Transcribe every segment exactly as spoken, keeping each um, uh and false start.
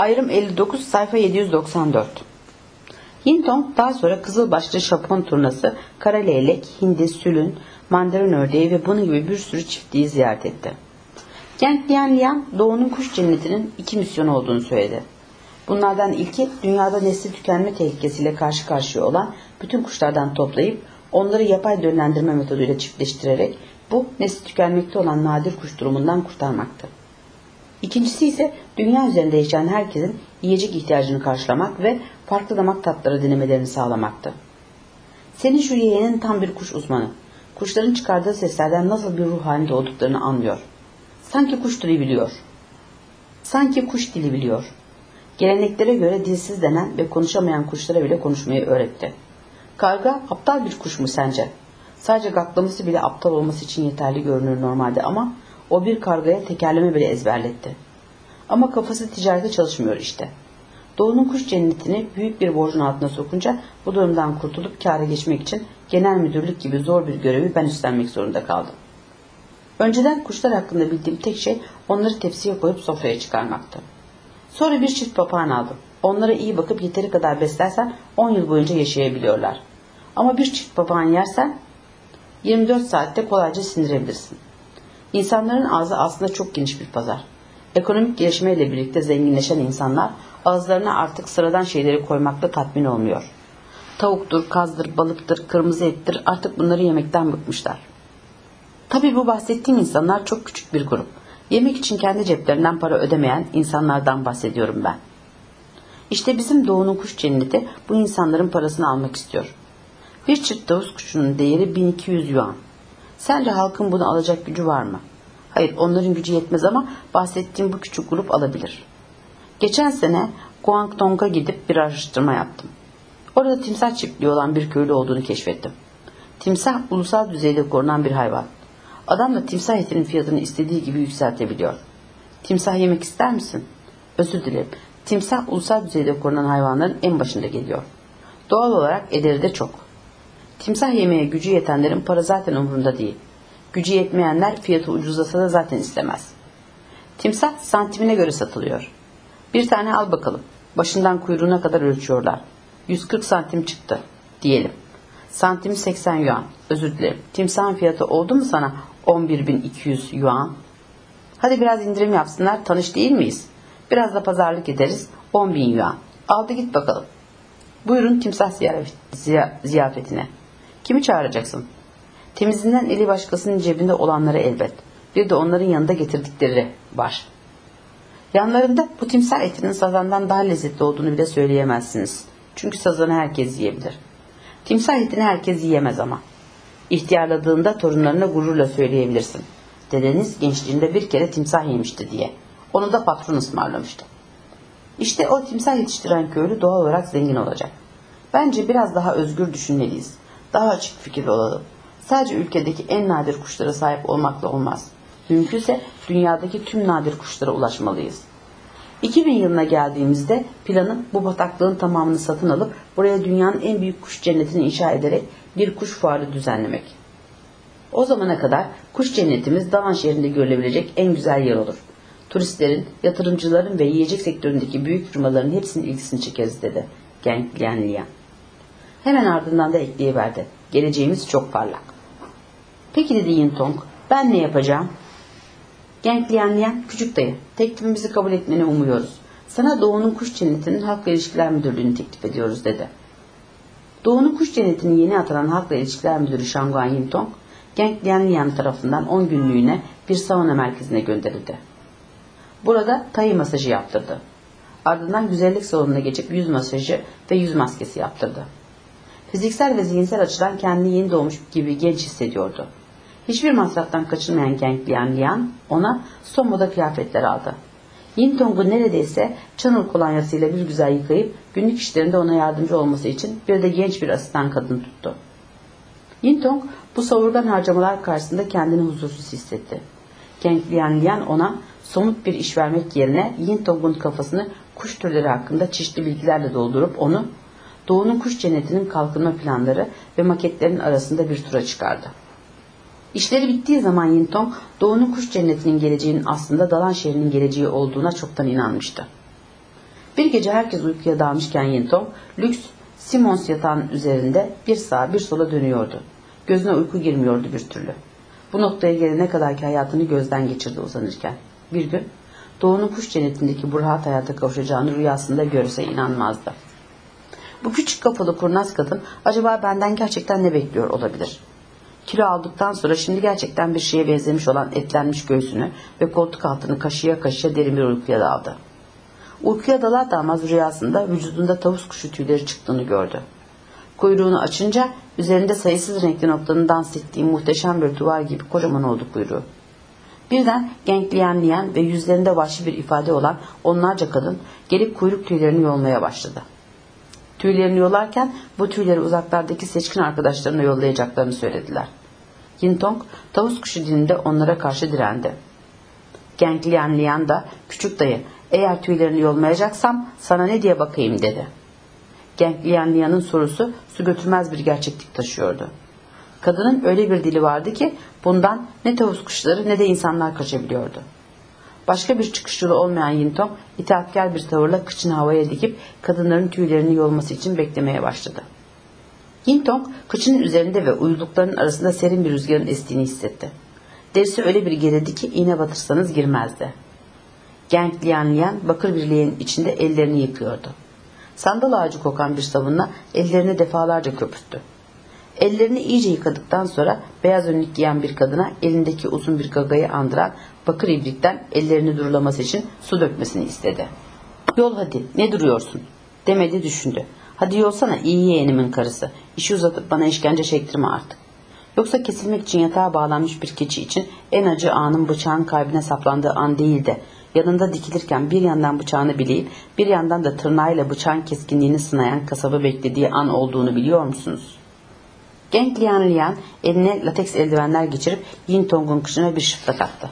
Ayrım elli dokuz sayfa yedi yüz doksan dört. Yintong daha sonra kızılbaşlı Japon turnası, kara leylek, hindi, sülün, mandarin ördeği ve bunun gibi bir sürü çiftliği ziyaret etti. Geng Lianlian, Doğu'nun kuş cennetinin iki misyonu olduğunu söyledi. Bunlardan ilki, dünyada nesli tükenme tehlikesiyle karşı karşıya olan bütün kuşlardan toplayıp onları yapay döllendirme metoduyla çiftleştirerek bu nesli tükenmekte olan nadir kuş durumundan kurtarmaktı. İkincisi ise dünya üzerinde yaşayan herkesin yiyecek ihtiyacını karşılamak ve farklı damak tatları denemelerini sağlamaktı. Senin şu yeğenin tam bir kuş uzmanı. Kuşların çıkardığı seslerden nasıl bir ruh halinde olduklarını anlıyor. Sanki kuş dili biliyor. Sanki kuş dili biliyor. Geleneklere göre dilsiz denen ve konuşamayan kuşlara bile konuşmayı öğretti. Karga aptal bir kuş mu sence? Sadece gaklaması bile aptal olması için yeterli görünür normalde ama o bir kargaya tekerleme bile ezberletti. Ama kafası ticarete çalışmıyor işte. Doğu'nun kuş cennetini büyük bir borcun altına sokunca bu durumdan kurtulup kâra geçmek için genel müdürlük gibi zor bir görevi ben üstlenmek zorunda kaldım. Önceden kuşlar hakkında bildiğim tek şey onları tepsiye koyup sofraya çıkarmaktı. Sonra bir çift papağan aldım. Onlara iyi bakıp yeteri kadar beslersen on yıl boyunca yaşayabiliyorlar. Ama bir çift papağan yersen yirmi dört saatte kolayca sindirebilirsin. İnsanların ağzı aslında çok geniş bir pazar. Ekonomik gelişmeyle birlikte zenginleşen insanlar ağızlarına artık sıradan şeyleri koymakla tatmin olmuyor. Tavuktur, kazdır, balıktır, kırmızı ettir, artık bunları yemekten bıkmışlar. Tabii bu bahsettiğim insanlar çok küçük bir grup. Yemek için kendi ceplerinden para ödemeyen insanlardan bahsediyorum ben. İşte bizim Doğu'nun kuş cenneti bu insanların parasını almak istiyor. Bir çift tavus kuşunun değeri bin iki yüz yuan. Sence halkın bunu alacak gücü var mı? Hayır, onların gücü yetmez ama bahsettiğim bu küçük grup alabilir. Geçen sene Guangdong'a gidip bir araştırma yaptım. Orada timsah çiftliği olan bir köylü olduğunu keşfettim. Timsah ulusal düzeyde korunan bir hayvan. Adam da timsah etinin fiyatını istediği gibi yükseltebiliyor. Timsah yemek ister misin? Özür dilerim. Timsah ulusal düzeyde korunan hayvanların en başında geliyor. Doğal olarak ederi de çok. Timsah yemeye gücü yetenlerin para zaten umurunda değil. Gücü yetmeyenler fiyatı ucuzlasa da zaten istemez. Timsah santimine göre satılıyor. Bir tane al bakalım. Başından kuyruğuna kadar ölçüyorlar. yüz kırk santim çıktı diyelim. Santimi seksen yuan. Özür dilerim. Timsahın fiyatı oldu mu sana on bir bin iki yüz yuan? Hadi biraz indirim yapsınlar. Tanış değil miyiz? Biraz da pazarlık ederiz. on bin yuan. Aldı git bakalım. Buyurun timsah ziyafetine. Kimi çağıracaksın? Temizinden eli başkasının cebinde olanları elbet. Bir de onların yanında getirdikleri var. Yanlarında bu timsah etinin sazandan daha lezzetli olduğunu bile söyleyemezsiniz. Çünkü sazanı herkes yiyebilir. Timsah etini herkes yiyemez ama. İhtiyarladığında torunlarına gururla söyleyebilirsin. Dedeniz gençliğinde bir kere timsah yemişti diye. Onu da patron ısmarlamıştı. İşte o timsah yetiştiren köylü doğal olarak zengin olacak. Bence biraz daha özgür düşünmeliyiz. Daha açık fikirli olalım. Sadece ülkedeki en nadir kuşlara sahip olmakla olmaz. Mümkünse dünyadaki tüm nadir kuşlara ulaşmalıyız. iki bin yılına geldiğimizde planım bu bataklığın tamamını satın alıp buraya dünyanın en büyük kuş cennetini inşa ederek bir kuş fuarı düzenlemek. O zamana kadar kuş cennetimiz Dağan şehrinde görülebilecek en güzel yer olur. Turistlerin, yatırımcıların ve yiyecek sektöründeki büyük firmaların hepsinin ilgisini çekeriz dedi Geng Lianlian. Hemen ardından da ekleyiverdi. Geleceğimiz çok parlak. Peki dedi Yintong, ben ne yapacağım? Geng Lianlian, küçük dayı, teklifimizi kabul etmeni umuyoruz. Sana Doğu'nun kuş cennetinin halkla ilişkiler müdürlüğünü teklif ediyoruz dedi. Doğu'nun kuş cennetinin yeni atanan halkla ilişkiler müdürü Shangguan Yintong, Geng Lianlian tarafından on günlüğüne bir sauna merkezine gönderildi. Burada Thai masajı yaptırdı. Ardından güzellik salonuna geçip yüz masajı ve yüz maskesi yaptırdı. Fiziksel ve zihinsel açıdan kendini yeni doğmuş gibi genç hissediyordu. Hiçbir masraftan kaçınmayan Geng Lianlian ona son moda kıyafetler aldı. Yintong'u neredeyse Channel kolonyasıyla bir güzel yıkayıp günlük işlerinde ona yardımcı olması için bir de genç bir asistan kadın tuttu. Yintong bu savurgan harcamalar karşısında kendini huzursuz hissetti. Geng Lianlian ona somut bir iş vermek yerine Yintong'un kafasını kuş türleri hakkında çeşitli bilgilerle doldurup onu Doğu'nun kuş cennetinin kalkınma planları ve maketlerin arasında bir tura çıkardı. İşleri bittiği zaman Yintong, Doğu'nun kuş cennetinin geleceğinin aslında Dalan şehrinin geleceği olduğuna çoktan inanmıştı. gece herkes uykuya dalmışken Yintong, lüks Simons yatağının üzerinde bir sağa bir sola dönüyordu. Gözüne uyku girmiyordu bir türlü. Bu noktaya gelene kadarki hayatını gözden geçirdi uzanırken. Bir gün Doğu'nun kuş cennetindeki bu rahat hayata kavuşacağını rüyasında görse inanmazdı. Bu küçük kafalı kurnaz kadın acaba benden gerçekten ne bekliyor olabilir? Kilo aldıktan sonra şimdi gerçekten bir şeye benzemiş olan etlenmiş göğsünü ve koltuk altını kaşıya kaşıya derin bir uykuya daldı. Uykuya dalar dalmaz rüyasında vücudunda tavus kuşu tüyleri çıktığını gördü. Kuyruğunu açınca üzerinde sayısız renkli noktanın dans ettiği muhteşem bir duvar gibi kocaman oldu kuyruğu. Birden genkleyenleyen ve yüzlerinde vahşi bir ifade olan onlarca kadın gelip kuyruk tüylerini yolmaya başladı. Tüylerini yolarken bu tüyleri uzaklardaki seçkin arkadaşlarına yollayacaklarını söylediler. Yintong tavus kuşu dilinde onlara karşı direndi. Genkleyenleyen da küçük dayı eğer tüylerini yolmayacaksam sana ne diye bakayım dedi. Genkleyenleyen'in sorusu su götürmez bir gerçeklik taşıyordu. Kadının öyle bir dili vardı ki bundan ne tavus kuşları ne de insanlar kaçabiliyordu. Başka bir çıkış yolu olmayan Yintong itaatkar bir tavırla kıçını havaya dikip kadınların tüylerini yolması için beklemeye başladı. Yintong kıçının üzerinde ve uyluklarının arasında serin bir rüzgarın estiğini hissetti. Derisi öyle bir gerildi ki iğne batırsanız girmezdi. Genkleyenleyen bakır bir leğenin içinde ellerini yıkıyordu. Sandal ağacı kokan bir sabunla ellerini defalarca köpürttü. Ellerini iyice yıkadıktan sonra beyaz önlük giyen bir kadına elindeki uzun bir gagayı andıran bakır ibrikten ellerini durulaması için su dökmesini istedi. Yol hadi, ne duruyorsun demedi, düşündü. Hadi yolsana iyi yeğenimin karısı, işi uzatıp bana işkence çektirme artık. Yoksa kesilmek için yatağa bağlanmış bir keçi için en acı anın bıçağın kalbine saplandığı an değil de yanında dikilirken bir yandan bıçağını bileyip bir yandan da tırnağıyla bıçağın keskinliğini sınayan kasabı beklediği an olduğunu biliyor musunuz? Genkleyenleyen eline lateks eldivenler geçirip Yintong'un kışına bir şıplak attı.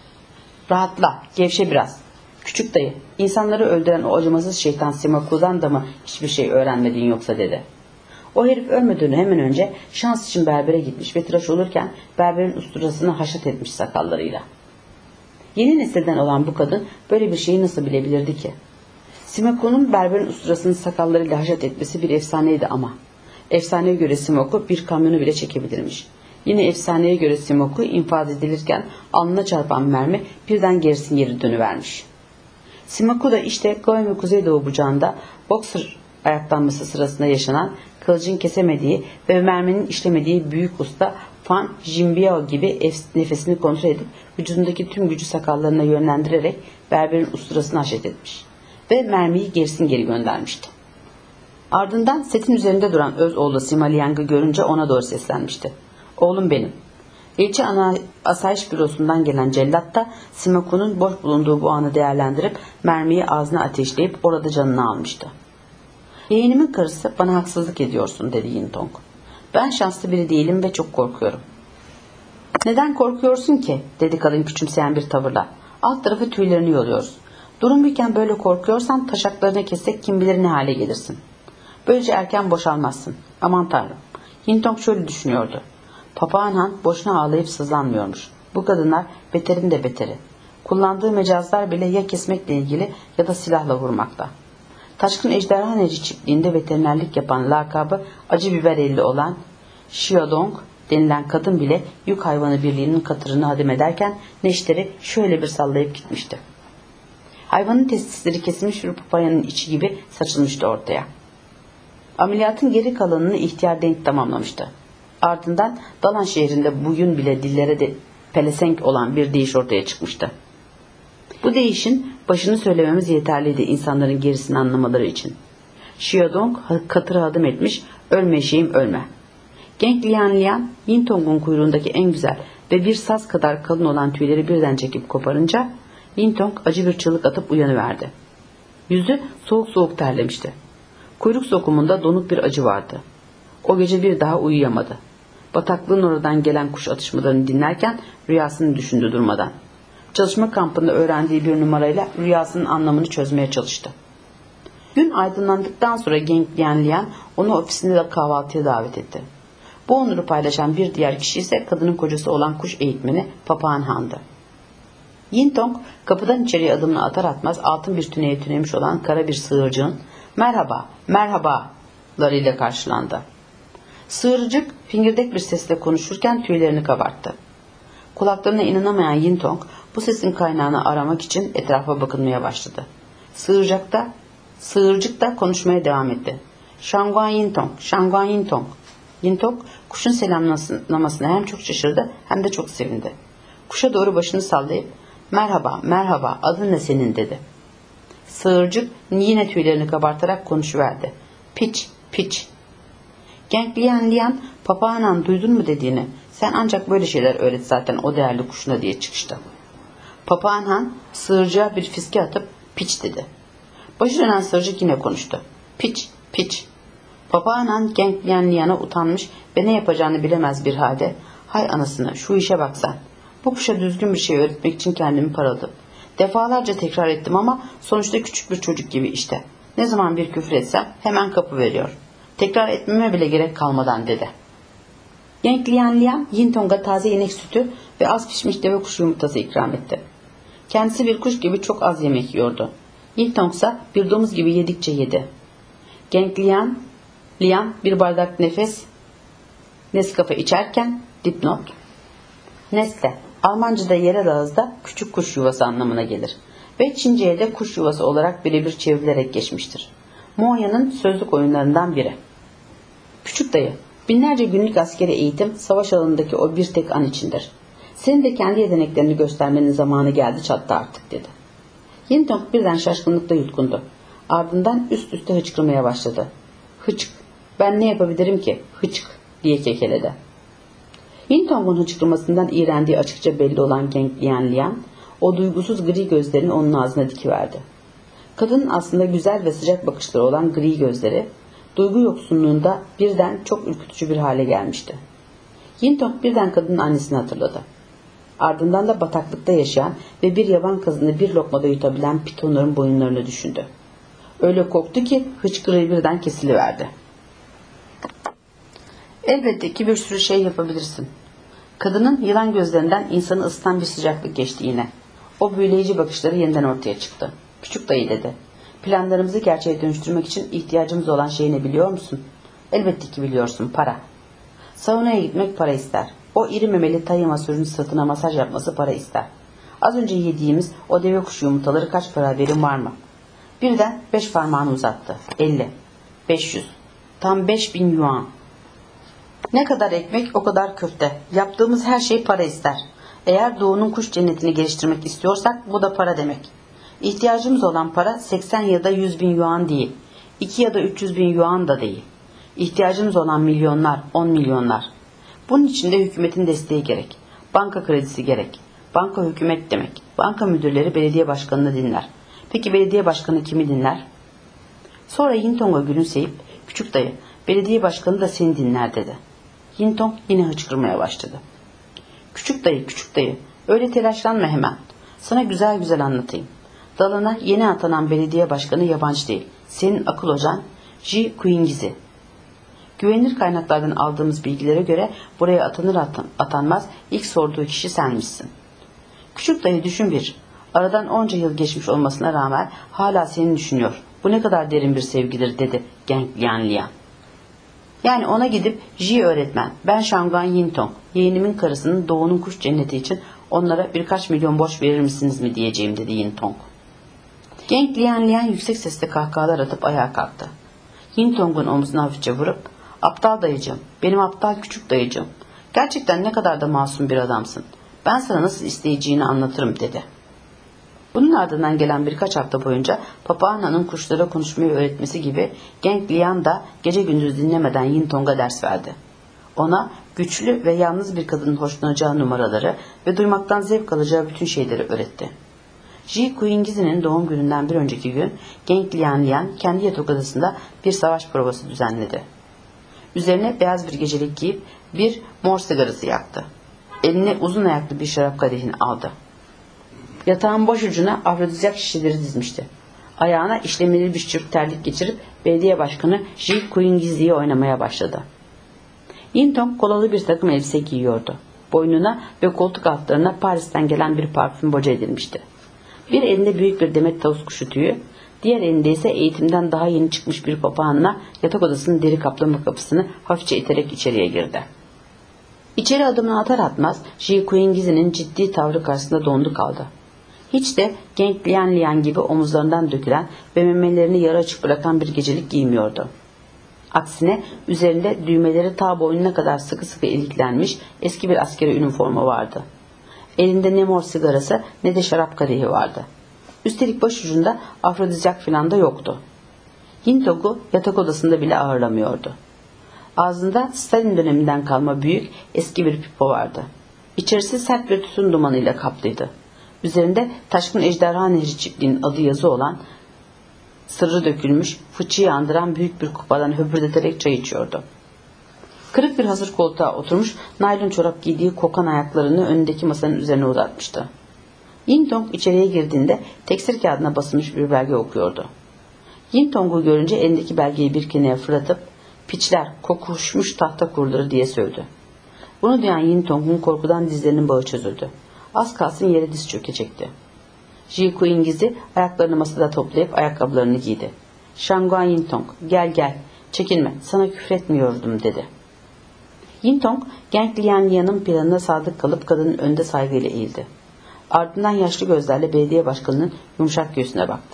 Rahatla, gevşe biraz. Küçük dayı, insanları öldüren o acımasız şeytan Simaku'dan da mı hiçbir şey öğrenmedin yoksa dedi. O herif ölmeden hemen önce şans için berbere gitmiş ve tıraş olurken berberin usturasını haşat etmiş sakallarıyla. Yeni nesilden olan bu kadın böyle bir şeyi nasıl bilebilirdi ki? Simaku'nun berberin usturasını sakallarıyla haşat etmesi bir efsaneydi ama. Efsaneye göre Simaku bir kamyonu bile çekebilirmiş. Yine efsaneye göre Simaku infaz edilirken alnına çarpan mermi birden gerisin geri dönüvermiş. Simaku da işte Goemon Kuzeydoğu bucağında boxer ayaklanması sırasında yaşanan kılıcın kesemediği ve merminin işlemediği büyük usta Fan Jinbiao gibi nefesini kontrol edip vücudundaki tüm gücü sakallarına yönlendirerek berberin usturasını haşet etmiş ve mermiyi gerisin geri göndermişti. Ardından setin üzerinde duran öz oğlu Sima Liang'ı görünce ona doğru seslenmişti. Oğlum benim. İlçe ana asayiş bürosundan gelen cellat da Simaku'nun boş bulunduğu bu anı değerlendirip mermiyi ağzına ateşleyip orada canını almıştı. Yeğenimin karısı, bana haksızlık ediyorsun dedi Yintong. Ben şanslı biri değilim ve çok korkuyorum. Neden korkuyorsun ki dedi kadın küçümseyen bir tavırla. Alt tarafı tüylerini yoluyoruz. Durum buyken böyle korkuyorsan taşaklarını kessek kim bilir ne hale gelirsin. Böylece erken boşalmazsın. Aman tanrım. Yintong şöyle düşünüyordu. Papağan Han boşuna ağlayıp sızlanmıyormuş. Bu kadınlar beterin de beteri. Kullandığı mecazlar bile ya kesmekle ilgili ya da silahla vurmakta. Taşkın ejderha neci çiftliğinde veterinerlik yapan lakabı acı biber elli olan Xiaodong denilen kadın bile yük hayvanı birliğinin katırını hadim ederken neşteri şöyle bir sallayıp gitmişti. Hayvanın testisleri kesilmiş bir papanyanın içi gibi saçılmıştı ortaya. Ameliyatın geri kalanını ihtiyar denk tamamlamıştı. Ardından Dalan şehrinde bugün bile dillere de pelesenk olan bir deyiş ortaya çıkmıştı. Bu deyişin başını söylememiz yeterliydi insanların gerisini anlamaları için. Xiaodong katıra adım etmiş, ölme eşeğim ölme. Genkleyenleyen Yintong'un kuyruğundaki en güzel ve bir saz kadar kalın olan tüyleri birden çekip koparınca Yintong acı bir çığlık atıp uyanıverdi. Yüzü soğuk soğuk terlemişti. Kuyruk sokumunda donuk bir acı vardı. O gece bir daha uyuyamadı. Bataklığın oradan gelen kuş atışmalarını dinlerken rüyasını düşündü durmadan. Çalışma kampında öğrendiği bir numarayla rüyasının anlamını çözmeye çalıştı. Gün aydınlandıktan sonra Genkleyenleyen onu ofisinde de kahvaltıya davet etti. Bu onuru paylaşan bir diğer kişi ise kadının kocası olan kuş eğitmeni Papağan Han'dı. Yintong kapıdan içeriye adımını atar atmaz altın bir tüneye tünemiş olan kara bir sığırcığın merhaba, merhabalarıyla karşılandı. Sığırcık fingirdek bir sesle konuşurken tüylerini kabarttı. Kulaklarına inanamayan Yintong bu sesin kaynağını aramak için etrafa bakınmaya başladı. Sığırcık da, sığırcık da konuşmaya devam etti. Şanguan Yintong, Şanguan Yintong. Yintong kuşun selamlamasına hem çok şaşırdı hem de çok sevindi. Kuşa doğru başını sallayıp merhaba, merhaba, adın ne senin dedi. Sığırcık yine tüylerini kabartarak konuşuverdi. Piç, piç. Genk Lian Lian, papağanan duydun mu dediğini, sen ancak böyle şeyler öğret zaten o değerli kuşuna diye çıkıştı. Papağan Han sığırcığa bir fiske atıp piç dedi. Başı dönen sığırcık yine konuştu. Piç, piç. Papağan Han Genk Lian Lian'a utanmış ve ne yapacağını bilemez bir halde, hay anasını şu işe bak sen. Bu kuşa düzgün bir şey öğretmek için kendimi paraladım. Defalarca tekrar ettim ama sonuçta küçük bir çocuk gibi işte. Ne zaman bir küfür etsem hemen kapı veriyor. Tekrar etmeme bile gerek kalmadan dedi. Genk Lian Lian Yintong'a taze inek sütü ve az pişmiş deve kuşu yumurtası ikram etti. Kendisi bir kuş gibi çok az yemek yiyordu. Yintong ise bir domuz gibi yedikçe yedi. Genk Lian Lian bir bardak nefes Nescafe içerken dipnot Nestle Almanca'da yerel ağızda küçük kuş yuvası anlamına gelir ve Çince'ye de kuş yuvası olarak birebir çevrilerek geçmiştir. Moya'nın sözlük oyunlarından biri. Küçük dayı, binlerce günlük askeri eğitim savaş alanındaki o bir tek an içindir. Senin de kendi yeteneklerini göstermenin zamanı geldi çattı artık dedi. Yintong birden şaşkınlıkla yutkundu. Ardından üst üste hıçkırmaya başladı. Hıçk, ben ne yapabilirim ki? Hıçk diye kekeledi. Yintong'un hıçkırmasından iğrendiği açıkça belli olan Genk Lian Lian, o duygusuz gri gözlerini onun ağzına dikiverdi. Kadının aslında güzel ve sıcak bakışları olan gri gözleri, duygu yoksunluğunda birden çok ürkütücü bir hale gelmişti. Yintong birden kadının annesini hatırladı. Ardından da bataklıkta yaşayan ve bir yaban kazını bir lokmada yutabilen pitonların boyunlarını düşündü. Öyle korktu ki hıçkırığı birden kesiliverdi. Elbette ki bir sürü şey yapabilirsin. Kadının yılan gözlerinden insanı ısıtan bir sıcaklık geçti yine. O büyüleyici bakışları yeniden ortaya çıktı. Küçük dayı dedi. Planlarımızı gerçeğe dönüştürmek için ihtiyacımız olan şey ne biliyor musun? Elbette ki biliyorsun, para. Saunaya gitmek para ister. O iri memeli tayı masörün sırtına masaj yapması para ister. Az önce yediğimiz o deve kuşu yumurtaları kaç para verin var mı? Birden beş parmağını uzattı. Elli. Beş yüz. Tam beş bin yuan. Ne kadar ekmek o kadar köfte. Yaptığımız her şey para ister. Eğer doğunun kuş cennetini geliştirmek istiyorsak bu da para demek. İhtiyacımız olan para seksen ya da yüz bin yuan değil. iki ya da üç yüz bin yuan da değil. İhtiyacımız olan milyonlar, on milyonlar. Bunun için de hükümetin desteği gerek. Banka kredisi gerek. Banka hükümet demek. Banka müdürleri belediye başkanını dinler. Peki belediye başkanı kimi dinler? Sonra Yintong'a gülümseyip, küçük dayı, belediye başkanı da seni dinler dedi. Yintong yine hıçkırmaya başladı. Küçük dayı, küçük dayı, öyle telaşlanma hemen. Sana güzel güzel anlatayım. Dalına yeni atanan belediye başkanı yabancı değil. Senin akıl hocan Ji Kuingiz'i. Güvenilir kaynaklardan aldığımız bilgilere göre buraya atanır atan, atanmaz ilk sorduğu kişi senmişsin. Küçük dayı düşün bir. Aradan onca yıl geçmiş olmasına rağmen hala seni düşünüyor. Bu ne kadar derin bir sevgidir dedi Genk Lian Lian. Yani ona gidip Ji öğretmen, ben Şanguan Yintong, yeğenimin karısının doğunun kuş cenneti için onlara birkaç milyon borç verir misiniz mi diyeceğim dedi Yintong. Genk Lian Lian yüksek sesle kahkahalar atıp ayağa kalktı. Yintong'un omzuna hafifçe vurup, aptal dayıcığım, benim aptal küçük dayıcığım, gerçekten ne kadar da masum bir adamsın. Ben sana nasıl isteyeceğini anlatırım dedi. Bunun ardından gelen birkaç hafta boyunca Papağan Han'ın kuşlara konuşmayı öğretmesi gibi Genk Lian da gece gündüz dinlemeden Yintong'a ders verdi. Ona güçlü ve yalnız bir kadının hoşlanacağı numaraları ve duymaktan zevk alacağı bütün şeyleri öğretti. Ji Kuingiz'in doğum gününden bir önceki gün Genk Lian Lian kendi yatak odasında bir savaş provası düzenledi. Üzerine beyaz bir gecelik giyip bir mor sigarası yaktı. Eline uzun ayaklı bir şarap kadehini aldı. Yatağın boş ucuna afrodizyak şişeleri dizmişti. Ayağına işlemeli bir çırp terlik geçirip belediye başkanı Ji Kuingiz'i oynamaya başladı. Yintong kolalı bir takım elbise giyiyordu. Boynuna ve koltuk altlarına Paris'ten gelen bir parfüm boca edilmişti. Bir elinde büyük bir demet tavus kuşu tüyü, diğer elinde ise eğitimden daha yeni çıkmış bir papağanla yatak odasının deri kaplama kapısını hafifçe iterek içeriye girdi. İçeri adımını atar atmaz Ji Kuingiz'in ciddi tavrı karşısında dondu kaldı. Hiç de Genk Lian Lian gibi omuzlarından dökülen ve memelerini yarı açık bırakan bir gecelik giymiyordu. Aksine üzerinde düğmeleri ta boynuna kadar sıkı sıkı iliklenmiş eski bir askeri üniforma vardı. Elinde ne mor sigarası ne de şarap kadehi vardı. Üstelik başucunda afrodizyak filan da yoktu. Yintong'u yatak odasında bile ağırlamıyordu. Ağzında Stalin döneminden kalma büyük eski bir pipo vardı. İçerisi sert bir tütün dumanıyla kaplıydı. Üzerinde Taşkın Ejderha Nehri çiftliğinin adı yazı olan, sırrı dökülmüş, fıçıyı andıran büyük bir kupadan höpürdeterek çay içiyordu. Kırık bir hazır koltuğa oturmuş, naylon çorap giydiği kokan ayaklarını önündeki masanın üzerine uzatmıştı. Yintong içeriye girdiğinde tekstil kağıdına basılmış bir belge okuyordu. Yintong'u görünce elindeki belgeyi bir kenara fırlatıp, "Piçler, kokuşmuş tahta kurları" diye sövdü. Bunu duyan Yintong'un korkudan dizlerinin bağı çözüldü. Az kalsın yere diz çökecekti. Ji Kuingiz'i ayaklarını masada toplayıp ayakkabılarını giydi. "Shanguan Yintong, gel gel, çekinme, sana küfretmiyordum" dedi. Yintong, Genk Lian Lian'ın planına sadık kalıp kadının önünde saygıyla eğildi. Ardından yaşlı gözlerle belediye başkanının yumuşak göğsüne baktı.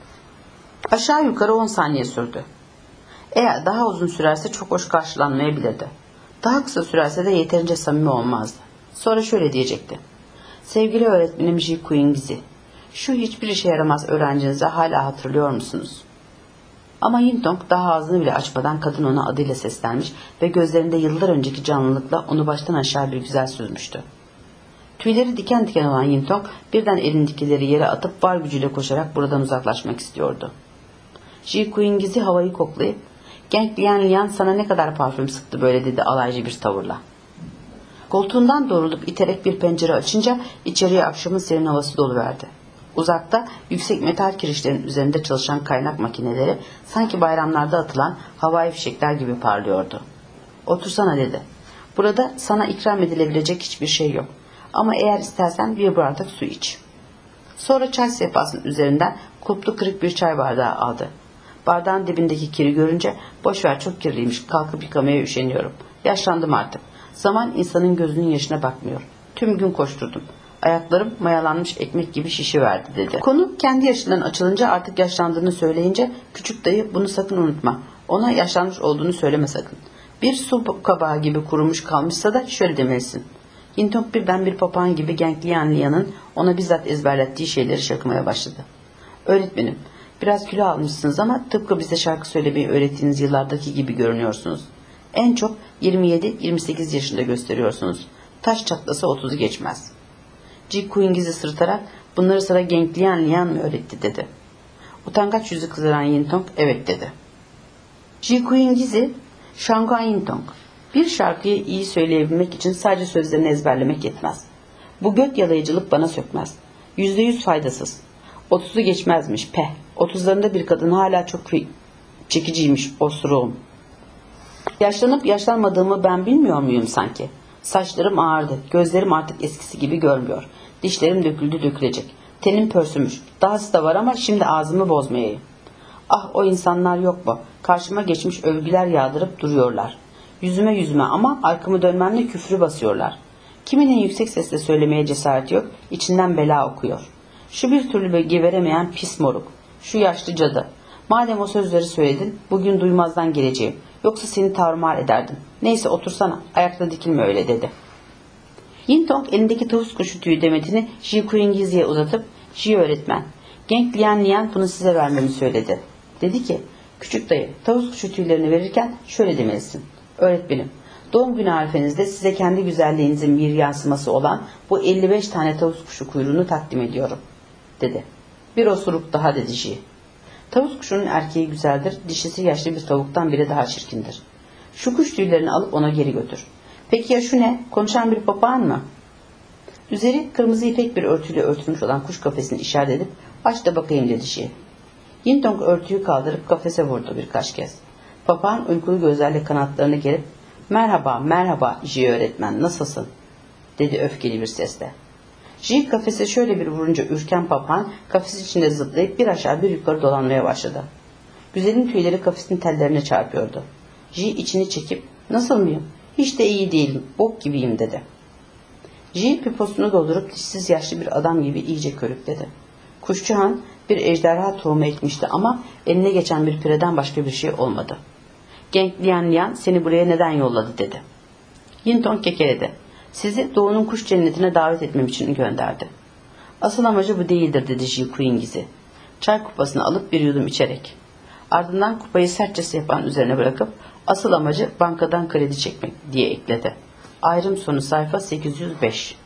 Aşağı yukarı on saniye sürdü. Eğer daha uzun sürerse çok hoş karşılanmayabilirdi. Daha kısa sürerse de yeterince samimi olmazdı. Sonra şöyle diyecekti: "Sevgili öğretmenim Ji Kuingiz'i, şu hiçbir işe yaramaz öğrencinizi hala hatırlıyor musunuz?" Ama Yintong daha ağzını bile açmadan kadın ona adıyla seslenmiş ve gözlerinde yıllar önceki canlılıkla onu baştan aşağı bir güzel süzmüştü. Tüyleri diken diken olan Yintong birden elindekileri yere atıp var gücüyle koşarak buradan uzaklaşmak istiyordu. Ji Kuingiz'i havayı koklayıp, "Genk Lian Lian sana ne kadar parfüm sıktı böyle" dedi alaycı bir tavırla. Koltuğundan doğrulup iterek bir pencere açınca içeriye akşamın serin havası doluverdi. Uzakta yüksek metal kirişlerin üzerinde çalışan kaynak makineleri sanki bayramlarda atılan havai fişekler gibi parlıyordu. "Otursana" dedi. "Burada sana ikram edilebilecek hiçbir şey yok. Ama eğer istersen bir bardak su iç." Sonra çay sehpasının üzerinden kulplu kırık bir çay bardağı aldı. Bardağın dibindeki kiri görünce "Boşver, çok kirliymiş, kalkıp yıkamaya üşeniyorum. Yaşlandım artık. Zaman insanın gözünün yaşına bakmıyor. Tüm gün koşturdum. Ayaklarım mayalanmış ekmek gibi şişiverdi" dedi. Konu kendi yaşından açılınca, artık yaşlandığını söyleyince "Küçük dayı, bunu sakın unutma. Ona yaşlanmış olduğunu söyleme sakın. Bir su kabağı gibi kurumuş kalmışsa da şöyle demelisin." Yintong birden bir papağan gibi Genk Lian Lian'ın ona bizzat ezberlettiği şeyleri şakımaya başladı. "Öğretmenim, biraz kilo almışsınız ama tıpkı bize şarkı söylemeyi öğrettiğiniz yıllardaki gibi görünüyorsunuz. En çok yirmi yedi yirmi sekiz yaşında gösteriyorsunuz. Taş çatlasa otuzu geçmez." Ji Kuingiz'i sırıtarak "Bunları sana Genk Lian Lian mı öğretti?" dedi. Utangaç yüzü kızaran Yintong "Evet" dedi. Ji Kuingiz'i "Shanguan Yintong, bir şarkıyı iyi söyleyebilmek için sadece sözlerini ezberlemek yetmez. Bu göt yalayıcılık bana sökmez. Yüzde yüz faydasız. Otuzu geçmezmiş, peh. Otuzlarında bir kadın hala çok çekiciymiş, osuruğum. Yaşlanıp yaşlanmadığımı ben bilmiyor muyum sanki? Saçlarım ağardı, gözlerim artık eskisi gibi görmüyor. Dişlerim döküldü dökülecek. Tenim pörsümüş, dahası da var ama şimdi ağzımı bozmayayım. Ah, o insanlar yok mu? Karşıma geçmiş övgüler yağdırıp duruyorlar. Yüzüme yüzüme ama arkamı dönmemle küfrü basıyorlar. Kiminin yüksek sesle söylemeye cesareti yok, içinden bela okuyor. Şu bir türlü geveremeyen pis moruk, şu yaşlı cadı. Madem o sözleri söyledin, bugün duymazdan geleceğim. Yoksa seni tarumar ederdim. Neyse, otursana, ayakta dikilme öyle" dedi. Yintong elindeki tavus kuşu tüyü demetini Ji Kuingiz'e uzatıp, "Ji öğretmen, Genk Lian Lian bunu size vermemi söyledi." Dedi ki, "Küçük dayı, tavus kuşu tüylerini verirken şöyle demelisin: Öğretmenim, doğum günü arifenizde size kendi güzelliğinizin bir yansıması olan bu elli beş tane tavus kuşu kuyruğunu takdim ediyorum" dedi. "Bir osuruk daha" dedi Ji. "Tavus kuşunun erkeği güzeldir, dişisi yaşlı bir tavuktan bile daha çirkindir. Şu kuş tüylerini alıp ona geri götür." "Peki ya şu ne? Konuşan bir papağan mı?" Üzeri kırmızı ipek bir örtüyle örtülmüş olan kuş kafesini işaret edip "Aç da bakayım" dedi Ji. Yintong örtüyü kaldırıp kafese vurdu birkaç kez. Papağan uykulu gözlerle kanatlarını gerip "Merhaba, merhaba Ji öğretmen, nasılsın?" dedi öfkeli bir sesle. Ji kafese şöyle bir vurunca ürken papağan kafes içinde zıplayıp bir aşağı bir yukarı dolanmaya başladı. Güzelin tüyleri kafesin tellerine çarpıyordu. Ji içini çekip nasıl mıyım? Hiç de iyi değilim, bok gibiyim dedi. Ji piposunu doldurup dişsiz yaşlı bir adam gibi iyice körükledi. Kuşçu Han bir ejderha tohumu ekmişti ama eline geçen bir pireden başka bir şey olmadı. Genk Lian Lian seni buraya neden yolladı dedi. Yintong kekeledi. Sizi doğunun kuş cennetine davet etmem için gönderdi. Asıl amacı bu değildir dedi Ji Kuingiz'i. Çay kupasını alıp bir yudum içerek. Ardından kupayı sertçe sehpanın üzerine bırakıp asıl amacı bankadan kredi çekmek diye ekledi. Ayrım sonu sayfa sekiz yüz beş.